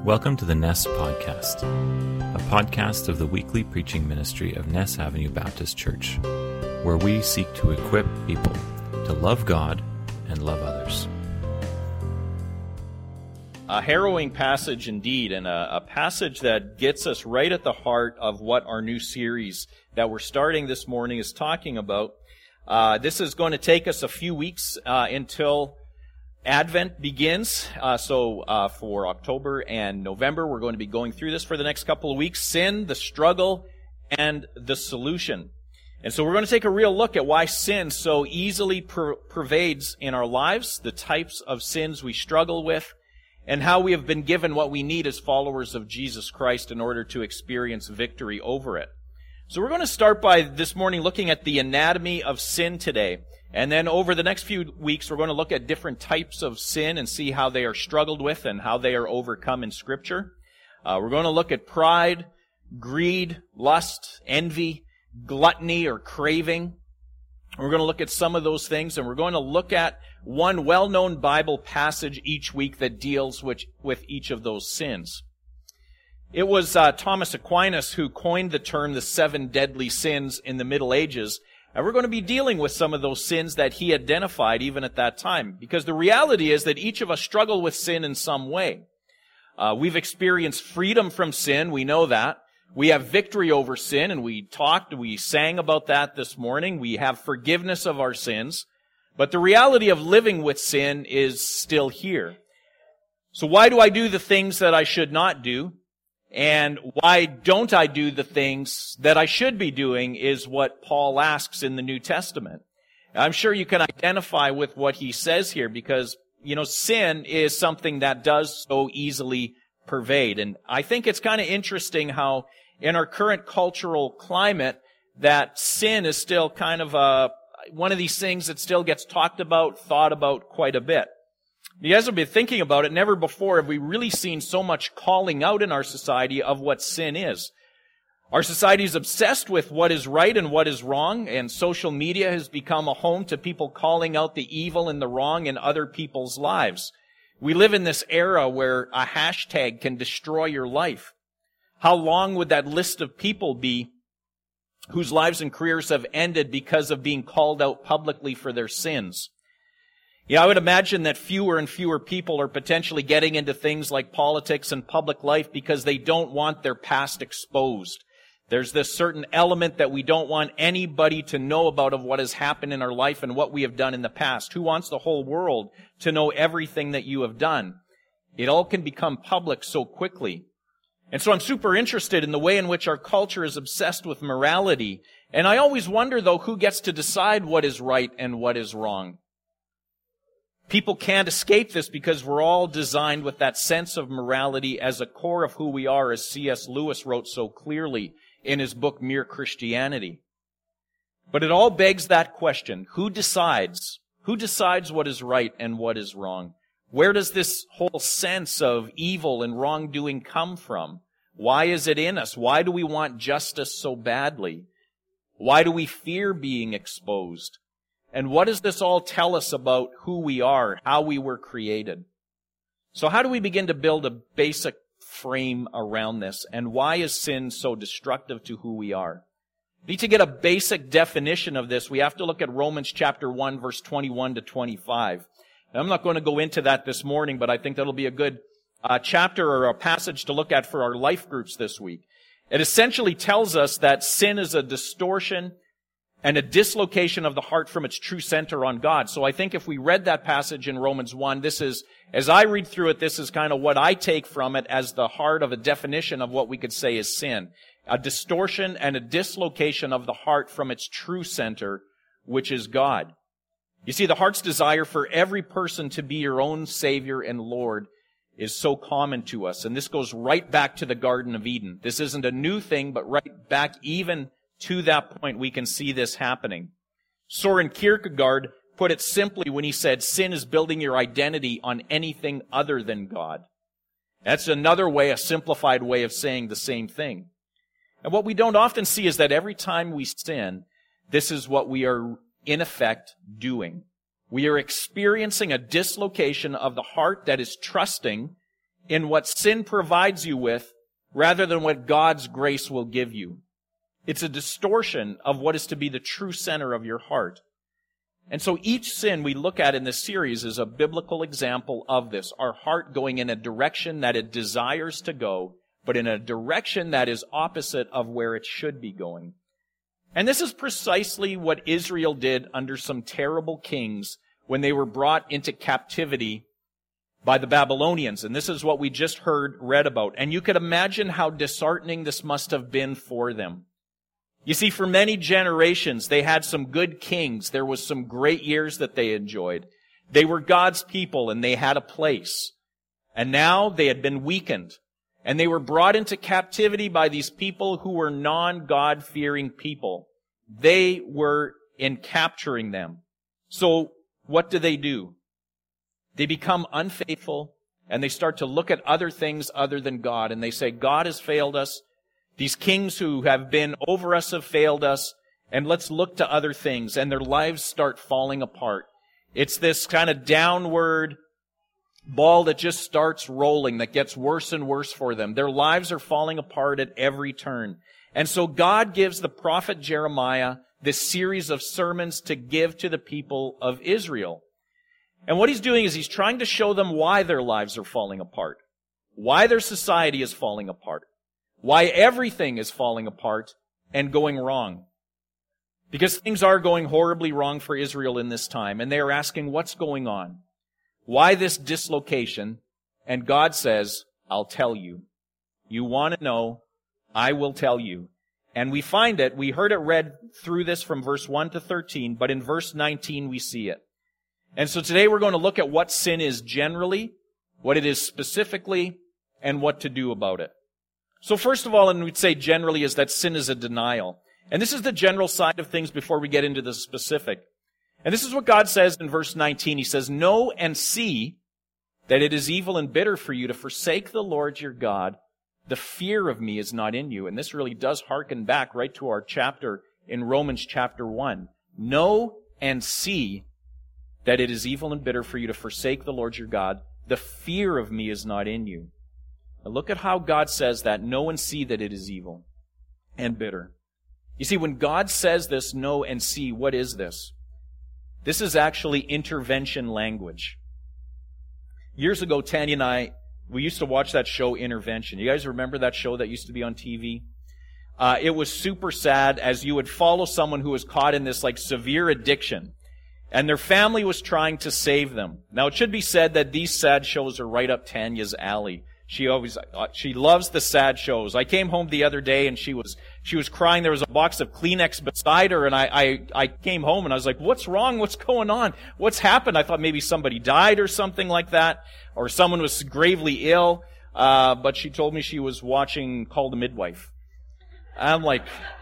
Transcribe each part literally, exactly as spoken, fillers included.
Welcome to the Ness Podcast, a podcast of the weekly preaching ministry of Ness Avenue Baptist Church, where we seek to equip people to love God and love others. A harrowing passage indeed, and a, a passage that gets us right at the heart of what our new series that we're starting this morning is talking about. Uh, this is going to take us a few weeks uh, until Advent begins. Uh, so uh, for October and November, we're going to be going through this for the next couple of weeks. Sin, the struggle, and the solution. And so we're going to take a real look at why sin so easily per- pervades in our lives, the types of sins we struggle with, and how we have been given what we need as followers of Jesus Christ in order to experience victory over it. So we're going to start by this morning looking at the anatomy of sin today. And then over the next few weeks, we're going to look at different types of sin and see how they are struggled with and how they are overcome in Scripture. Uh, we're going to look at pride, greed, lust, envy, gluttony or craving. We're going to look at some of those things, and we're going to look at one well-known Bible passage each week that deals with, with each of those sins. It was uh, Thomas Aquinas who coined the term the seven deadly sins in the Middle Ages, and we're going to be dealing with some of those sins that he identified even at that time, because the reality is that each of us struggle with sin in some way. Uh, we've experienced freedom from sin, we know that. We have victory over sin, and we talked, we sang about that this morning. We have forgiveness of our sins. But the reality of living with sin is still here. So why do I do the things that I should not do? And why don't I do the things that I should be doing is what Paul asks in the New Testament. I'm sure you can identify with what he says here because, you know, sin is something that does so easily pervade. And I think it's kind of interesting how in our current cultural climate that sin is still kind of a, one of these things that still gets talked about, thought about quite a bit. You guys have been thinking about it. Never before have we really seen so much calling out in our society of what sin is. Our society is obsessed with what is right and what is wrong, and social media has become a home to people calling out the evil and the wrong in other people's lives. We live in this era where a hashtag can destroy your life. How long would that list of people be whose lives and careers have ended because of being called out publicly for their sins? Yeah, I would imagine that fewer and fewer people are potentially getting into things like politics and public life because they don't want their past exposed. There's this certain element that we don't want anybody to know about of what has happened in our life and what we have done in the past. Who wants the whole world to know everything that you have done? It all can become public so quickly. And so I'm super interested in the way in which our culture is obsessed with morality. And I always wonder, though, who gets to decide what is right and what is wrong. People can't escape this because we're all designed with that sense of morality as a core of who we are, as C S Lewis wrote so clearly in his book, Mere Christianity. But it all begs that question. Who decides? Who decides what is right and what is wrong? Where does this whole sense of evil and wrongdoing come from? Why is it in us? Why do we want justice so badly? Why do we fear being exposed? And what does this all tell us about who we are, how we were created? So how do we begin to build a basic frame around this? And why is sin so destructive to who we are? We need to get a basic definition of this. We have to look at Romans chapter one, verse twenty-one to twenty-five. And I'm not going to go into that this morning, but I think that'll be a good uh, chapter or a passage to look at for our life groups this week. It essentially tells us that sin is a distortion and a dislocation of the heart from its true center on God. So I think if we read that passage in Romans one, this is, as I read through it, this is kind of what I take from it as the heart of a definition of what we could say is sin. A distortion and a dislocation of the heart from its true center, which is God. You see, the heart's desire for every person to be your own Savior and Lord is so common to us. And this goes right back to the Garden of Eden. This isn't a new thing, but right back even to that point, we can see this happening. Soren Kierkegaard put it simply when he said, sin is building your identity on anything other than God. That's another way, a simplified way of saying the same thing. And what we don't often see is that every time we sin, this is what we are in effect doing. We are experiencing a dislocation of the heart that is trusting in what sin provides you with rather than what God's grace will give you. It's a distortion of what is to be the true center of your heart. And so each sin we look at in this series is a biblical example of this. Our heart going in a direction that it desires to go, but in a direction that is opposite of where it should be going. And this is precisely what Israel did under some terrible kings when they were brought into captivity by the Babylonians. And this is what we just heard read about. And you could imagine how disheartening this must have been for them. You see, for many generations, they had some good kings. There was some great years that they enjoyed. They were God's people and they had a place. And now they had been weakened. And they were brought into captivity by these people who were non-God-fearing people. They were in capturing them. So what do they do? They become unfaithful and they start to look at other things other than God. And they say, God has failed us. These kings who have been over us have failed us, and let's look to other things. And their lives start falling apart. It's this kind of downward ball that just starts rolling, that gets worse and worse for them. Their lives are falling apart at every turn. And so God gives the prophet Jeremiah this series of sermons to give to the people of Israel. And what he's doing is he's trying to show them why their lives are falling apart, why their society is falling apart, why everything is falling apart and going wrong. Because things are going horribly wrong for Israel in this time, and they are asking, what's going on? Why this dislocation? And God says, I'll tell you. You want to know, I will tell you. And we find it, we heard it read through this from verse one to thirteen, but in verse nineteen we see it. And so today we're going to look at what sin is generally, what it is specifically, and what to do about it. So first of all, and we'd say generally, is that sin is a denial. And this is the general side of things before we get into the specific. And this is what God says in verse nineteen. He says, know and see that it is evil and bitter for you to forsake the Lord your God. The fear of me is not in you. And this really does hearken back right to our chapter in Romans chapter one. Know and see that it is evil and bitter for you to forsake the Lord your God. The fear of me is not in you. Now look at how God says that. Know and see that it is evil and bitter. You see, when God says this, know and see, what is this? This is actually intervention language. Years ago, Tanya and I, we used to watch that show, Intervention. You guys remember that show that used to be on T V? Uh, it was super sad as you would follow someone who was caught in this like severe addiction. And their family was trying to save them. Now, it should be said that these sad shows are right up Tanya's alley. She always, she loves the sad shows. I came home the other day and she was, she was crying. There was a box of Kleenex beside her and I, I, I came home and I was like, what's wrong? What's going on? What's happened? I thought maybe somebody died or something like that, or someone was gravely ill. Uh, but she told me she was watching Call the Midwife. I'm like,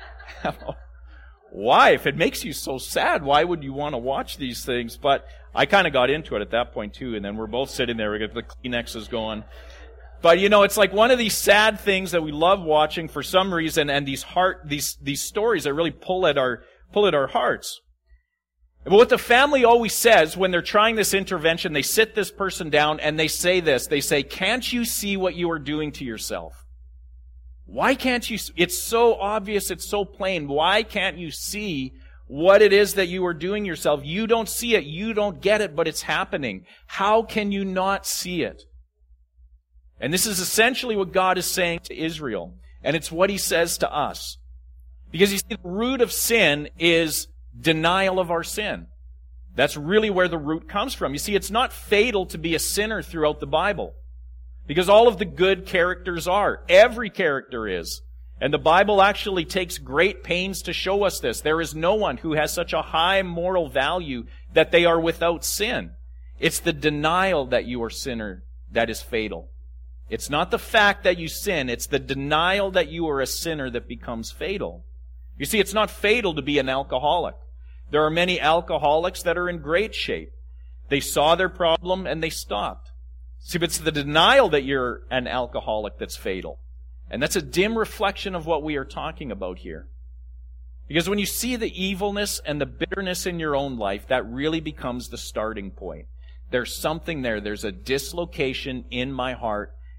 why? If it makes you so sad, why would you want to watch these things? But I kind of got into it at that point too. And then we're both sitting there. We got the Kleenexes going. But, you know, it's like one of these sad things that we love watching for some reason, and these heart, these, these stories that really pull at our, pull at our hearts. But what the family always says when they're trying this intervention, they sit this person down and they say this. They say, can't you see what you are doing to yourself? Why can't you? It's so obvious. It's so plain. Why can't you see what it is that you are doing yourself? You don't see it. You don't get it, but it's happening. How can you not see it? And this is essentially what God is saying to Israel. And it's what He says to us. Because you see, the root of sin is denial of our sin. That's really where the root comes from. You see, it's not fatal to be a sinner throughout the Bible. Because all of the good characters are. Every character is. And the Bible actually takes great pains to show us this. There is no one who has such a high moral value that they are without sin. It's the denial that you are a sinner that is fatal. It's not the fact that you sin, it's the denial that you are a sinner that becomes fatal. You see, it's not fatal to be an alcoholic. There are many alcoholics that are in great shape. They saw their problem and they stopped. See, but it's the denial that you're an alcoholic that's fatal. And that's a dim reflection of what we are talking about here. Because when you see the evilness and the bitterness in your own life, that really becomes the starting point. There's something there. There's a dislocation in my heart.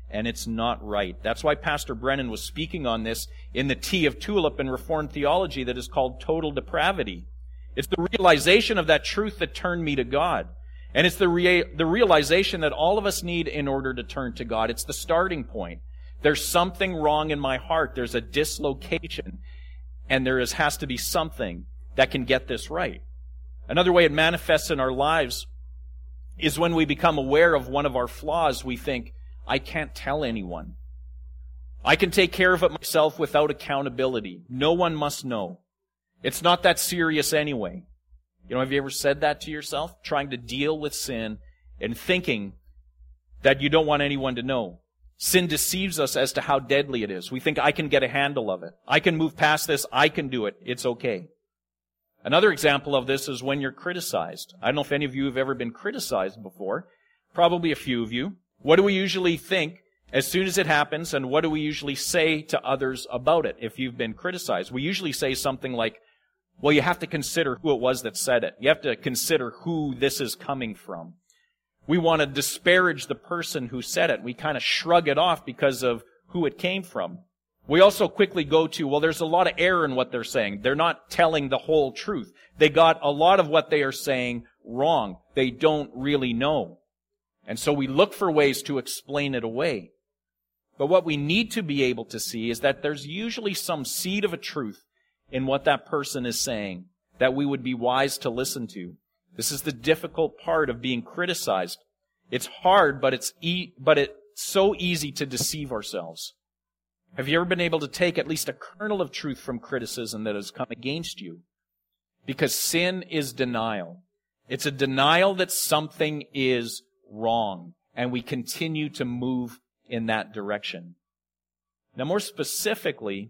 and it's not right. That's why Pastor Brennan was speaking on this in the Tea of Tulip in Reformed theology that is called total depravity. It's the realization of that truth that turned me to God. And it's the rea- the realization that all of us need in order to turn to God. It's the starting point. There's something wrong in my heart. There's a dislocation. And there is, has to be something that can get this right. Another way it manifests in our lives is when we become aware of one of our flaws, we think, I can't tell anyone. I can take care of it myself without accountability. No one must know. It's not that serious anyway. You know, have you ever said that to yourself? Trying to deal with sin and thinking that you don't want anyone to know. Sin deceives us as to how deadly it is. We think, I can get a handle of it. I can move past this. I can do it. It's okay. Another example of this is when you're criticized. I don't know if any of you have ever been criticized before. Probably a few of you. What do we usually think as soon as it happens, and what do we usually say to others about it if you've been criticized? We usually say something like, well, you have to consider who it was that said it. You have to consider who this is coming from. We want to disparage the person who said it. We kind of shrug it off because of who it came from. We also quickly go to, well, there's a lot of error in what they're saying. They're not telling the whole truth. They got a lot of what they are saying wrong. They don't really know. And so we look for ways to explain it away. But what we need to be able to see is that there's usually some seed of a truth in what that person is saying that we would be wise to listen to. This is the difficult part of being criticized. It's hard, but it's e- but it's so easy to deceive ourselves. Have you ever been able to take at least a kernel of truth from criticism that has come against you? Because sin is denial. It's a denial that something is wrong, and we continue to move in that direction. Now, more specifically,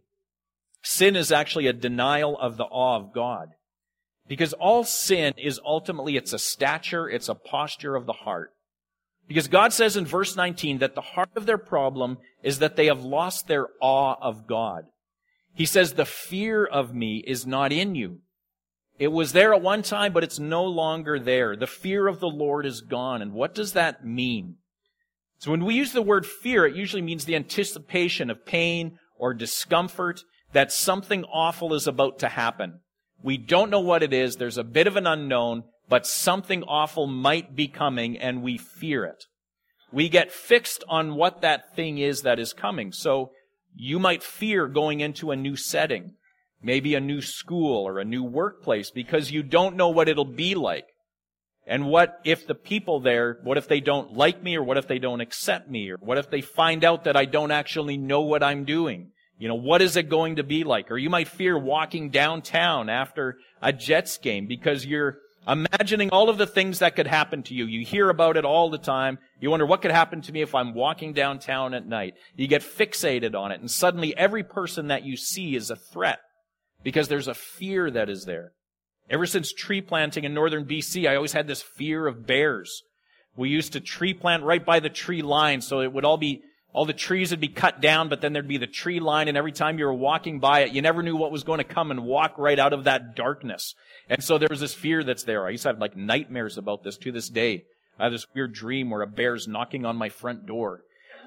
sin is actually a denial of the awe of God. Because all sin is ultimately, it's a stature, it's a posture of the heart. Because God says in verse nineteen that the heart of their problem is that they have lost their awe of God. He says, the fear of me is not in you. It was there at one time, but it's no longer there. The fear of the Lord is gone. And what does that mean? So when we use the word fear, it usually means the anticipation of pain or discomfort, that something awful is about to happen. We don't know what it is. There's a bit of an unknown, but something awful might be coming, and we fear it. We get fixed on what that thing is that is coming. So you might fear going into a new setting, maybe a new school or a new workplace, because you don't know what it'll be like. And what if the people there, what if they don't like me, or what if they don't accept me, or what if they find out that I don't actually know what I'm doing? You know, what is it going to be like? Or you might fear walking downtown after a Jets game because you're imagining all of the things that could happen to you. You hear about it all the time. You wonder, what could happen to me if I'm walking downtown at night? You get fixated on it, and suddenly every person that you see is a threat because there's a fear that is there. Ever since tree planting in northern B C, I always had this fear of bears. We used to tree plant right by the tree line, so it would all be, all the trees would be cut down, but then there'd be the tree line, and every time you were walking by it, you never knew what was going to come and walk right out of that darkness. And so there was this fear that's there. I used to have like nightmares about this to this day. I have this weird dream where a bear's knocking on my front door.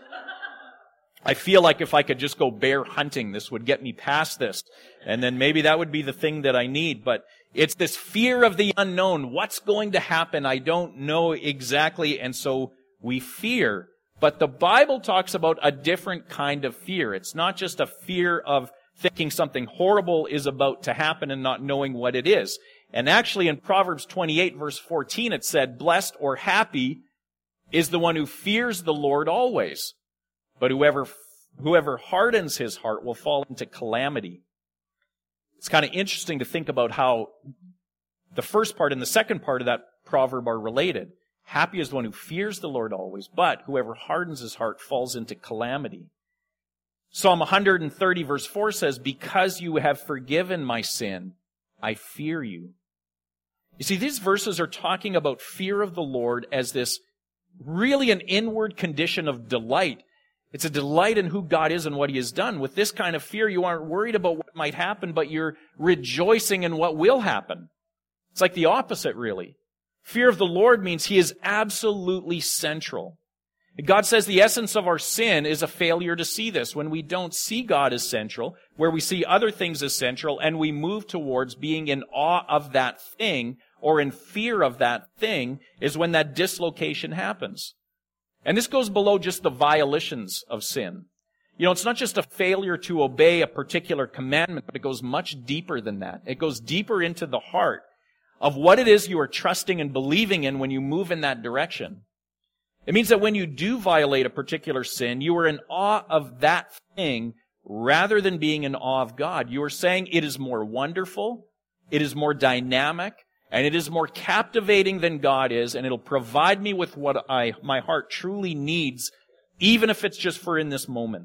I feel like if I could just go bear hunting, this would get me past this. And then maybe that would be the thing that I need. But it's this fear of the unknown. What's going to happen? I don't know exactly. And so we fear. But the Bible talks about a different kind of fear. It's not just a fear of thinking something horrible is about to happen and not knowing what it is. And actually in Proverbs twenty-eight verse fourteen it said, blessed or happy is the one who fears the Lord always. But whoever whoever hardens his heart will fall into calamity. It's kind of interesting to think about how the first part and the second part of that proverb are related. Happy is the one who fears the Lord always, but whoever hardens his heart falls into calamity. Psalm one thirty verse four says, because you have forgiven my sin, I fear you. You see, these verses are talking about fear of the Lord as this really an inward condition of delight. It's a delight in who God is and what He has done. With this kind of fear, you aren't worried about what might happen, but you're rejoicing in what will happen. It's like the opposite, really. Fear of the Lord means He is absolutely central. God says the essence of our sin is a failure to see this. When we don't see God as central, where we see other things as central, and we move towards being in awe of that thing or in fear of that thing, is when that dislocation happens. And this goes below just the violations of sin. You know, it's not just a failure to obey a particular commandment, but it goes much deeper than that. It goes deeper into the heart of what it is you are trusting and believing in when you move in that direction. It means that when you do violate a particular sin, you are in awe of that thing rather than being in awe of God. You are saying it is more wonderful, it is more dynamic, and it is more captivating than God is, and it'll provide me with what I, my heart truly needs, even if it's just for in this moment.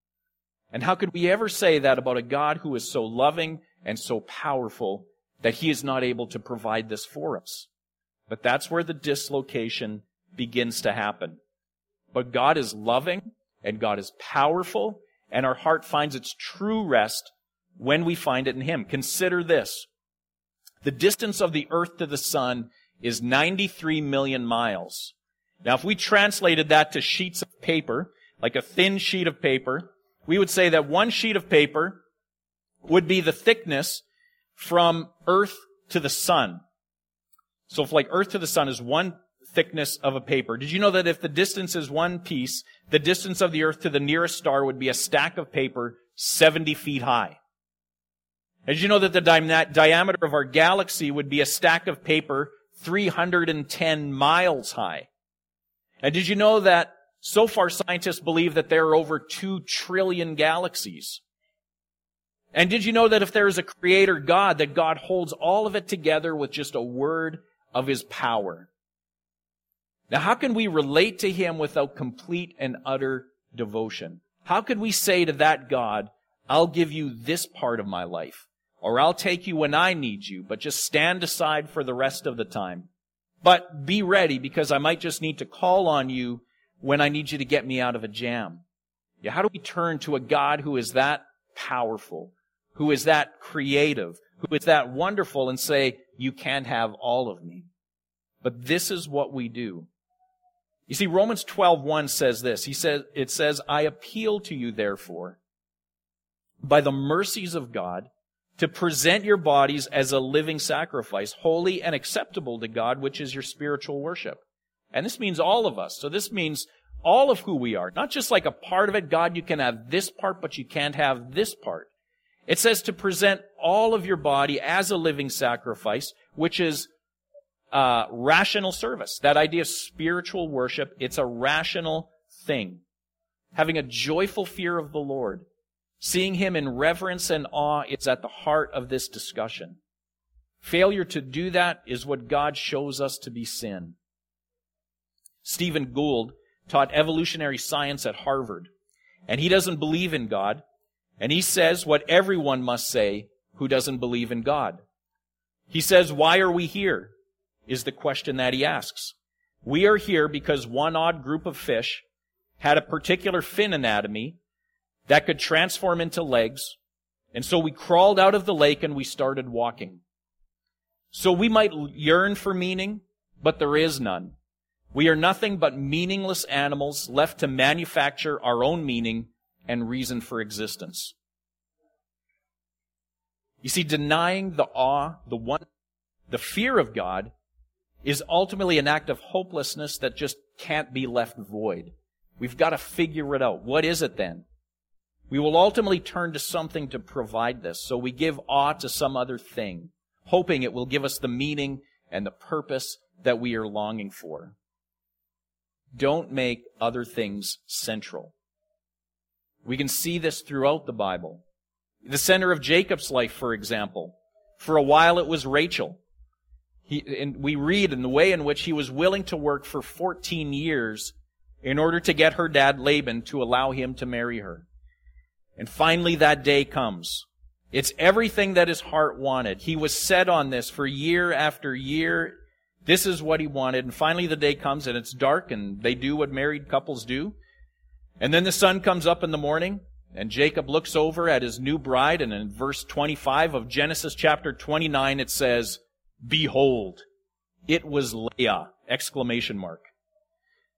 And how could we ever say that about a God who is so loving and so powerful that He is not able to provide this for us? But that's where the dislocation begins to happen. But God is loving, and God is powerful, and our heart finds its true rest when we find it in Him. Consider this. The distance of the earth to the sun is ninety-three million miles. Now, if we translated that to sheets of paper, like a thin sheet of paper, we would say that one sheet of paper would be the thickness from earth to the sun. So if like earth to the sun is one thickness of a paper, did you know that if the distance is one piece, the distance of the earth to the nearest star would be a stack of paper seventy feet high? And did you know that the di- diameter of our galaxy would be a stack of paper three hundred ten miles high? And did you know that so far scientists believe that there are over two trillion galaxies? And did you know that if there is a creator God, that God holds all of it together with just a word of His power? Now, how can we relate to Him without complete and utter devotion? How could we say to that God, I'll give you this part of my life, or I'll take you when I need you, but just stand aside for the rest of the time? But be ready, because I might just need to call on you when I need you to get me out of a jam. Yeah, how do we turn to a God who is that powerful, who is that creative, who is that wonderful, and say, you can't have all of me? But this is what we do. You see, Romans twelve one says this. He says, it says, I appeal to you, therefore, by the mercies of God, to present your bodies as a living sacrifice, holy and acceptable to God, which is your spiritual worship. And this means all of us. So this means all of who we are. Not just like a part of it. God, you can have this part, but you can't have this part. It says to present all of your body as a living sacrifice, which is uh, rational service. That idea of spiritual worship, it's a rational thing. Having a joyful fear of the Lord, seeing Him in reverence and awe, is at the heart of this discussion. Failure to do that is what God shows us to be sin. Stephen Gould taught evolutionary science at Harvard, and he doesn't believe in God, and he says what everyone must say who doesn't believe in God. He says, why are we here? Is the question that he asks. We are here because one odd group of fish had a particular fin anatomy that could transform into legs, and so we crawled out of the lake and we started walking. So we might yearn for meaning, but there is none. We are nothing but meaningless animals left to manufacture our own meaning and reason for existence. You see, denying the awe, the one, the fear of God is ultimately an act of hopelessness that just can't be left void. We've got to figure it out. What is it then? We will ultimately turn to something to provide this. So we give awe to some other thing, hoping it will give us the meaning and the purpose that we are longing for. Don't make other things central. We can see this throughout the Bible. The center of Jacob's life, for example. For a while it was Rachel. He, and we read in the way in which he was willing to work for fourteen years in order to get her dad Laban to allow him to marry her. And finally that day comes. It's everything that his heart wanted. He was set on this for year after year. This is what he wanted. And finally the day comes and it's dark and they do what married couples do. And then the sun comes up in the morning and Jacob looks over at his new bride, and in verse twenty-five of Genesis chapter twenty-nine it says, behold, it was Leah! Exclamation mark.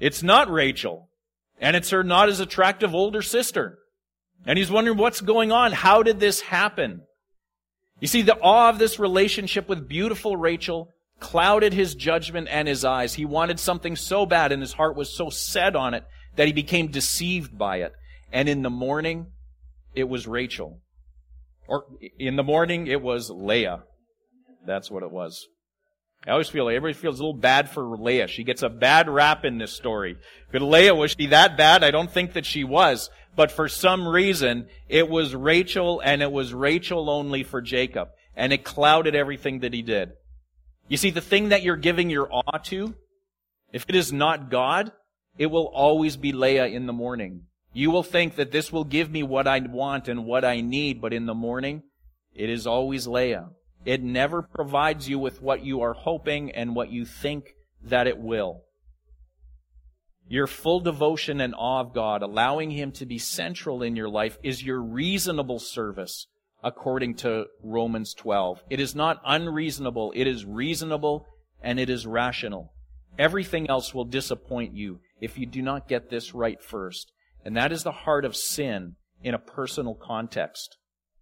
It's not Rachel. And it's her not as attractive older sister. And he's wondering what's going on. How did this happen? You see, the awe of this relationship with beautiful Rachel clouded his judgment and his eyes. He wanted something so bad and his heart was so set on it that he became deceived by it. And in the morning, it was Rachel. Or in the morning, it was Leah. That's what it was. I always feel like everybody feels a little bad for Leah. She gets a bad rap in this story. But Leah, was she that bad? I don't think that she was. But for some reason, it was Rachel, and it was Rachel only for Jacob. And it clouded everything that he did. You see, the thing that you're giving your awe to, if it is not God, it will always be Leah in the morning. You will think that this will give me what I want and what I need, but in the morning, it is always Leah. It never provides you with what you are hoping and what you think that it will. Your full devotion and awe of God, allowing Him to be central in your life, is your reasonable service, according to Romans twelve. It is not unreasonable. It is reasonable and it is rational. Everything else will disappoint you if you do not get this right first. And that is the heart of sin in a personal context.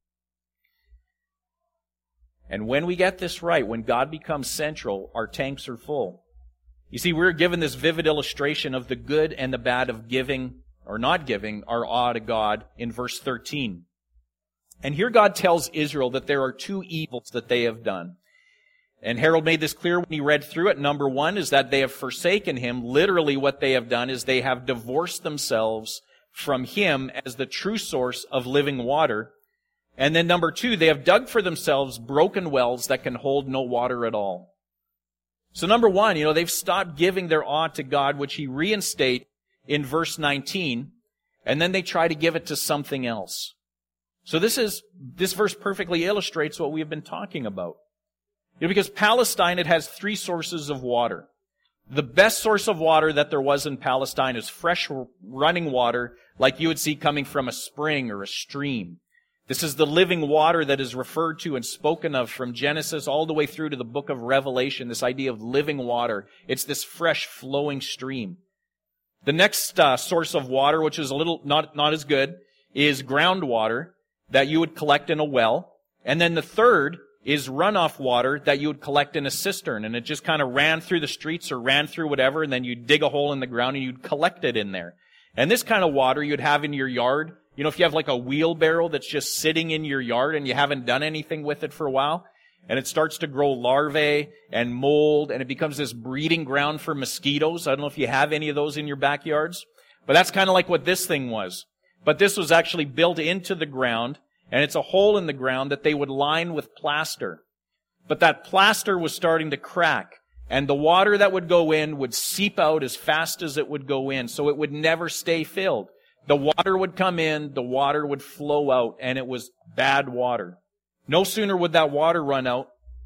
And when we get this right, when God becomes central, our tanks are full. You see, we're given this vivid illustration of the good and the bad of giving or not giving our awe to God in verse thirteen. And here God tells Israel that there are two evils that they have done. And Harold made this clear when he read through it. Number one is that they have forsaken Him. Literally what they have done is they have divorced themselves from Him as the true source of living water. And then number two, they have dug for themselves broken wells that can hold no water at all. So number one, you know, they've stopped giving their awe to God, which He reinstates in verse nineteen, and then they try to give it to something else. So this is, this verse perfectly illustrates what we have been talking about. You know, because Palestine, it has three sources of water. The best source of water that there was in Palestine is fresh running water, like you would see coming from a spring or a stream. This is the living water that is referred to and spoken of from Genesis all the way through to the book of Revelation, this idea of living water. It's this fresh flowing stream. The next uh, source of water, which is a little not, not as good, is groundwater that you would collect in a well. And then the third is runoff water that you would collect in a cistern. And it just kind of ran through the streets or ran through whatever, and then you'd dig a hole in the ground and you'd collect it in there. And this kind of water you'd have in your yard. You know, if you have like a wheelbarrow that's just sitting in your yard and you haven't done anything with it for a while, and it starts to grow larvae and mold, and it becomes this breeding ground for mosquitoes. I don't know if you have any of those in your backyards, but that's kind of like what this thing was. But this was actually built into the ground, and it's a hole in the ground that they would line with plaster. But that plaster was starting to crack, and the water that would go in would seep out as fast as it would go in, so it would never stay filled. The water would come in, the water would flow out, and it was bad water. No sooner would that water run out,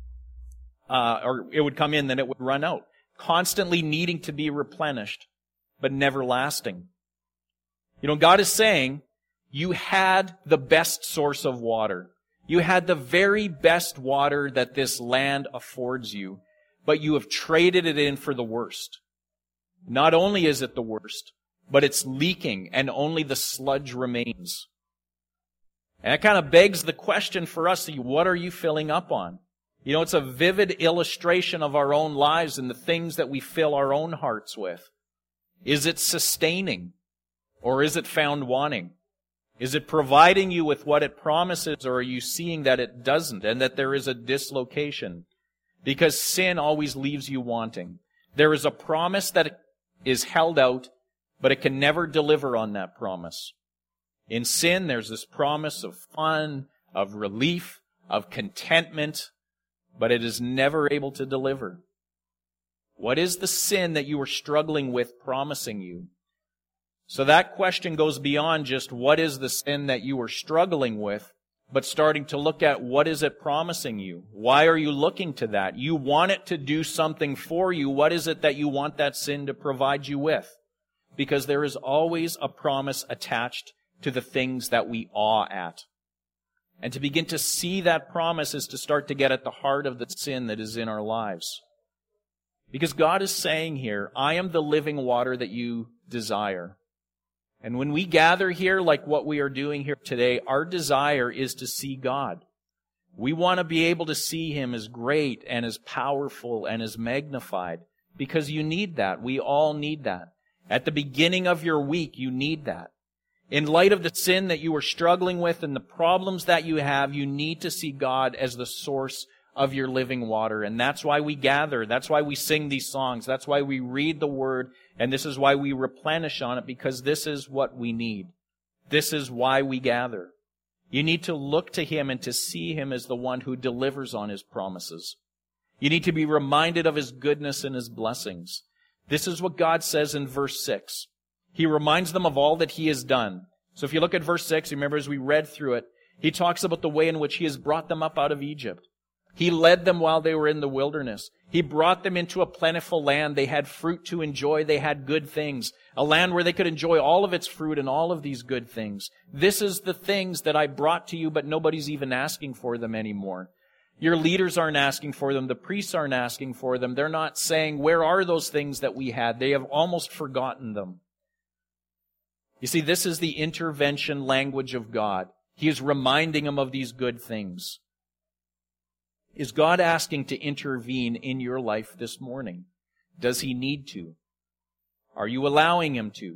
uh, or it would come in than it would run out. Constantly needing to be replenished, but never lasting. You know, God is saying, you had the best source of water. You had the very best water that this land affords you, but you have traded it in for the worst. Not only is it the worst, but it's leaking and only the sludge remains. And that kind of begs the question for us, what are you filling up on? You know, it's a vivid illustration of our own lives and the things that we fill our own hearts with. Is it sustaining? Or is it found wanting? Is it providing you with what it promises, or are you seeing that it doesn't and that there is a dislocation? Because sin always leaves you wanting. There is a promise that is held out, but it can never deliver on that promise. In sin, there's this promise of fun, of relief, of contentment, but it is never able to deliver. What is the sin that you are struggling with promising you? So that question goes beyond just what is the sin that you are struggling with, but starting to look at what is it promising you? Why are you looking to that? You want it to do something for you. What is it that you want that sin to provide you with? Because there is always a promise attached to the things that we awe at. And to begin to see that promise is to start to get at the heart of the sin that is in our lives. Because God is saying here, I am the living water that you desire. And when we gather here like what we are doing here today, our desire is to see God. We want to be able to see Him as great and as powerful and as magnified. Because you need that. We all need that. At the beginning of your week, you need that. In light of the sin that you are struggling with and the problems that you have, you need to see God as the source of your living water. And that's why we gather. That's why we sing these songs. That's why we read the Word. And this is why we replenish on it, because this is what we need. This is why we gather. You need to look to Him and to see Him as the one who delivers on His promises. You need to be reminded of His goodness and His blessings. This is what God says in verse six. He reminds them of all that He has done. So if you look at verse six, remember as we read through it, He talks about the way in which He has brought them up out of Egypt. He led them while they were in the wilderness. He brought them into a plentiful land. They had fruit to enjoy. They had good things. A land where they could enjoy all of its fruit and all of these good things. This is the things that I brought to you, but nobody's even asking for them anymore. Your leaders aren't asking for them. The priests aren't asking for them. They're not saying, where are those things that we had? They have almost forgotten them. You see, this is the intervention language of God. He is reminding them of these good things. Is God asking to intervene in your life this morning? Does He need to? Are you allowing Him to?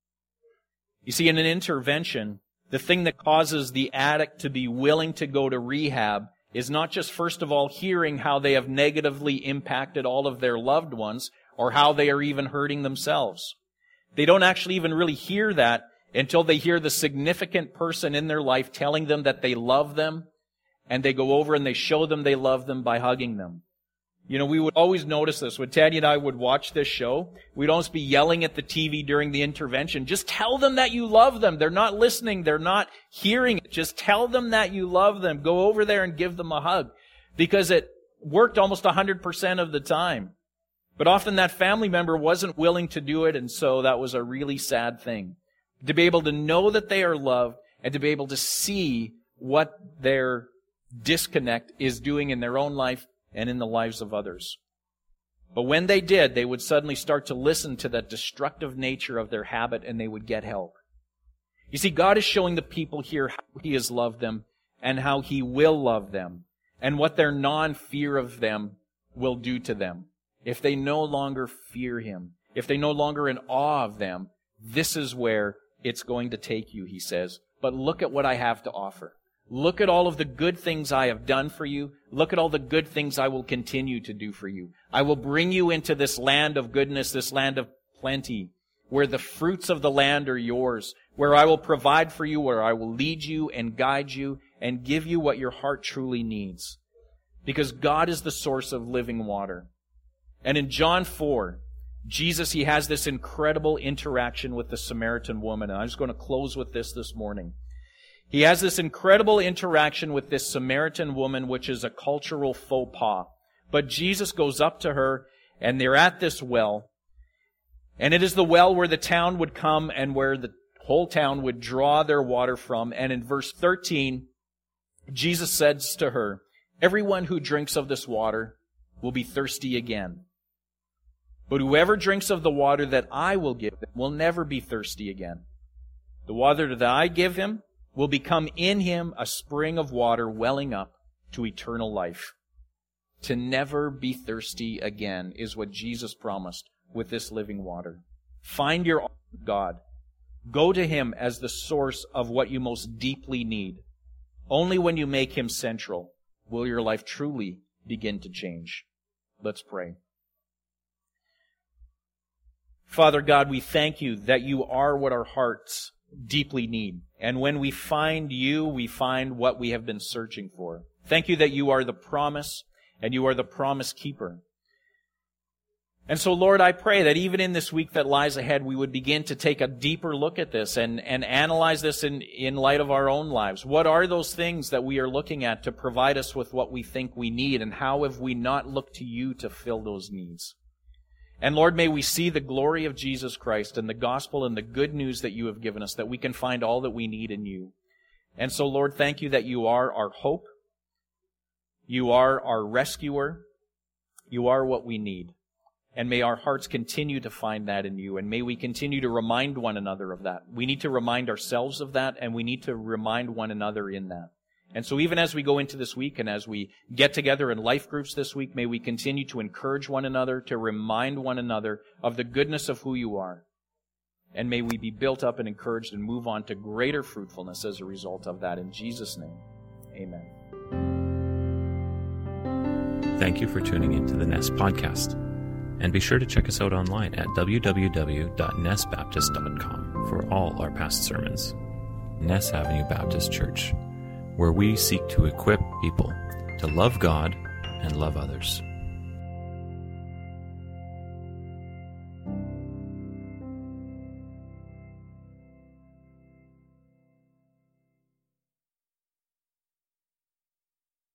You see, in an intervention, the thing that causes the addict to be willing to go to rehab is not just, first of all, hearing how they have negatively impacted all of their loved ones or how they are even hurting themselves. They don't actually even really hear that until they hear the significant person in their life telling them that they love them, and they go over and they show them they love them by hugging them. You know, we would always notice this. When Tanya and I would watch this show, we'd always be yelling at the T V during the intervention. Just tell them that you love them. They're not listening. They're not hearing it. Just tell them that you love them. Go over there and give them a hug. Because it worked almost one hundred percent of the time. But often that family member wasn't willing to do it, and so that was a really sad thing. To be able to know that they are loved and to be able to see what their disconnect is doing in their own life and in the lives of others. But when they did, they would suddenly start to listen to that destructive nature of their habit, and they would get help. You see, God is showing the people here how He has loved them and how He will love them and what their non-fear of them will do to them. If they no longer fear Him, if they no longer in awe of them, this is where it's going to take you, He says. But look at what I have to offer. Look at all of the good things I have done for you. Look at all the good things I will continue to do for you. I will bring you into this land of goodness, this land of plenty, where the fruits of the land are yours, where I will provide for you, where I will lead you and guide you and give you what your heart truly needs. Because God is the source of living water. And in John four, Jesus, He has this incredible interaction with the Samaritan woman. And I'm just going to close with this this morning. He has this incredible interaction with this Samaritan woman, which is a cultural faux pas. But Jesus goes up to her, and they're at this well. And it is the well where the town would come and where the whole town would draw their water from. And in verse thirteen, Jesus says to her, "Everyone who drinks of this water will be thirsty again. But whoever drinks of the water that I will give him will never be thirsty again. The water that I give him will become in him a spring of water welling up to eternal life." To never be thirsty again is what Jesus promised with this living water. Find your God. Go to Him as the source of what you most deeply need. Only when you make Him central will your life truly begin to change. Let's pray. Father God, we thank You that You are what our hearts deeply need. And when we find You, we find what we have been searching for. Thank You that You are the promise, and You are the promise keeper. And so, Lord, I pray that even in this week that lies ahead, we would begin to take a deeper look at this and, and analyze this in, in light of our own lives. What are those things that we are looking at to provide us with what we think we need, and how have we not looked to You to fill those needs? And Lord, may we see the glory of Jesus Christ and the gospel and the good news that You have given us, that we can find all that we need in You. And so, Lord, thank You that You are our hope. You are our rescuer. You are what we need. And may our hearts continue to find that in you. And may we continue to remind one another of that. We need to remind ourselves of that, and we need to remind one another in that. And so even as we go into this week and as we get together in life groups this week, may we continue to encourage one another, to remind one another of the goodness of who you are. And may we be built up and encouraged and move on to greater fruitfulness as a result of that. In Jesus' name, amen. Thank you for tuning into the Nest Podcast. And be sure to check us out online at w w w dot ness baptist dot com for all our past sermons. Ness Avenue Baptist Church, where we seek to equip people to love God and love others.